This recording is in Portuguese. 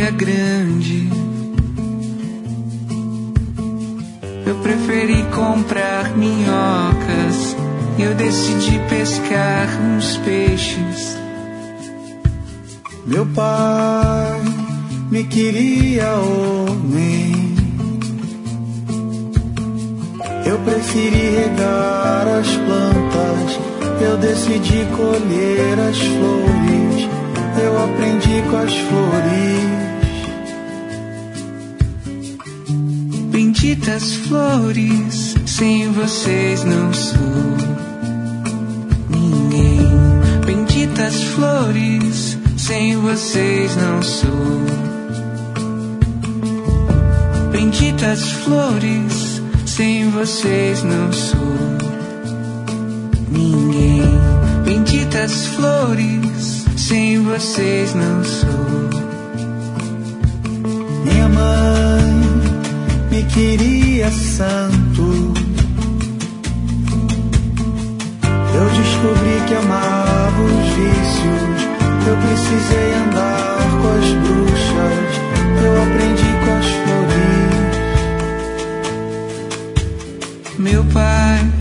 era grande, eu preferi comprar minhocas. Eu decidi pescar uns peixes. Meu pai me queria homem, eu preferi regar as plantas. Eu decidi colher as flores, eu aprendi com as flores. Benditas flores, sem vocês não sou ninguém. Benditas flores, sem vocês não sou. Benditas flores, sem vocês não sou ninguém. Benditas flores, sem vocês não sou. Minha mãe me queria santo, eu descobri que amava os vícios. Eu precisei andar com as bruxas, eu aprendi com as flores. Meu pai